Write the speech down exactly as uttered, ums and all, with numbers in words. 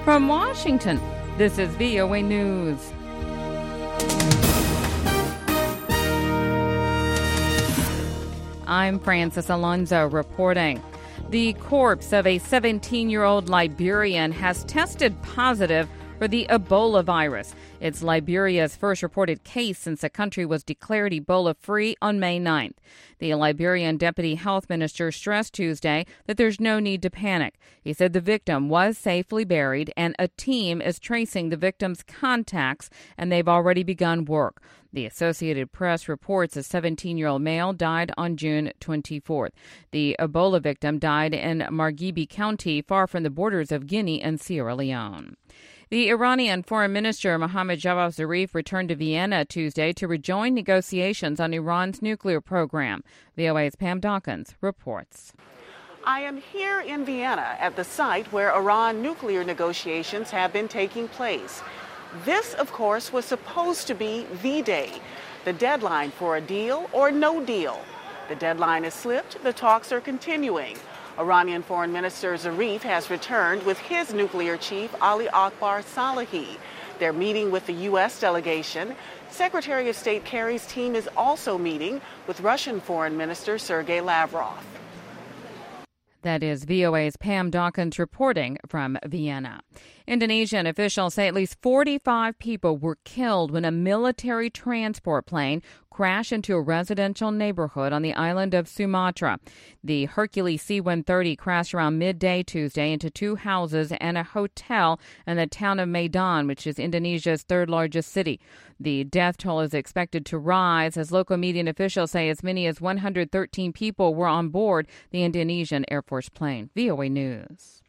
From Washington, this is V O A News. I'm Francis Alonso reporting. The corpse of a seventeen-year-old Liberian has tested positive for the Ebola virus. It's Liberia's first reported case since the country was declared Ebola-free on May ninth. The Liberian deputy health minister stressed Tuesday that there's no need to panic. He said the victim was safely buried and a team is tracing the victim's contacts, and they've already begun work. The Associated Press reports a seventeen-year-old male died on June twenty-fourth. The Ebola victim died in Margibi County, far from the borders of Guinea and Sierra Leone. The Iranian Foreign Minister Mohammad Javad Zarif returned to Vienna Tuesday to rejoin negotiations on Iran's nuclear program. V O A's Pam Dawkins reports. I am here in Vienna at the site where Iran nuclear negotiations have been taking place. This, of course, was supposed to be the day, the deadline for a deal or no deal. The deadline has slipped. The talks are continuing. Iranian Foreign Minister Zarif has returned with his nuclear chief, Ali Akbar Salehi. They're meeting with the U S delegation. Secretary of State Kerry's team is also meeting with Russian Foreign Minister Sergei Lavrov. That is V O A's Pam Dawkins reporting from Vienna. Indonesian officials say at least forty-five people were killed when a military transport plane crashed into a residential neighborhood on the island of Sumatra. The Hercules C one thirty crashed around midday Tuesday into two houses and a hotel in the town of Medan, which is Indonesia's third largest city. The death toll is expected to rise as local media and officials say as many as one hundred thirteen people were on board the Indonesian Air Force plane. V O A News.